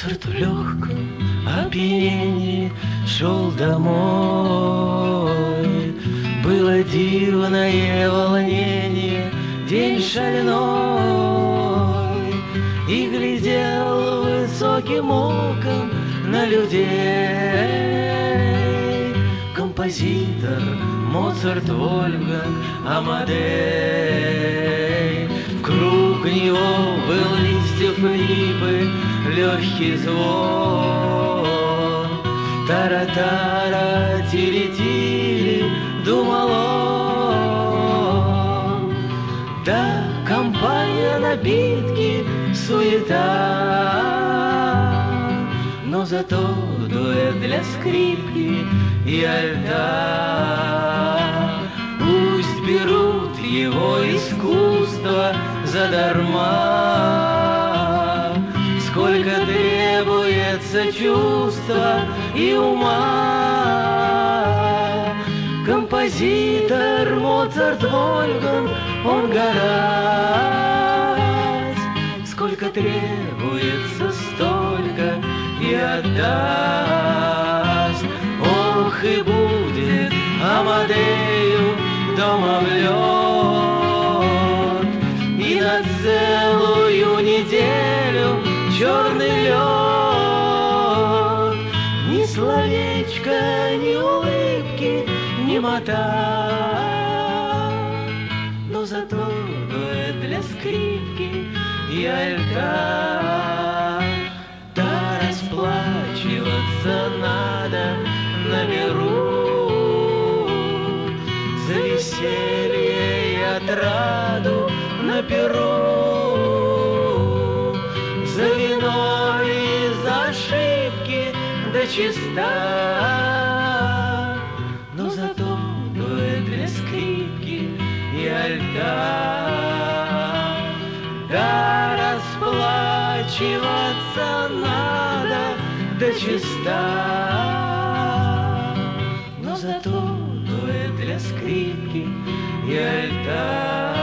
Моцарт в легком опьянении шел домой. Было дивное волнение, день шальной, и глядел высоким оком на людей композитор Моцарт, Вольфганг, Амадей. Вкруг него был листьев липы легкий звон. Тара-тара, тири-тири, думал он. Да, компания, напитки, суета, но зато дуэт для скрипки и альта. Пусть берут его искусство задарма, сколько требуется чувства и ума. Композитор Моцарт, Вольфганг, он гараж. Сколько требуется, столько и отдаст. Ох, и будет Амадею дома в лед, и на целую неделю черный лед. Ни словечка, ни улыбки, ни мота, но зато дуэт для скрипки и альта. Да, расплачиваться надо на миру за веселье и отраду на перу, за вино и за ошибки до чиста, но зато дуэт для скрипки и альта. Да, расплачиваться надо до чиста, но зато дуэт для скрипки и альта.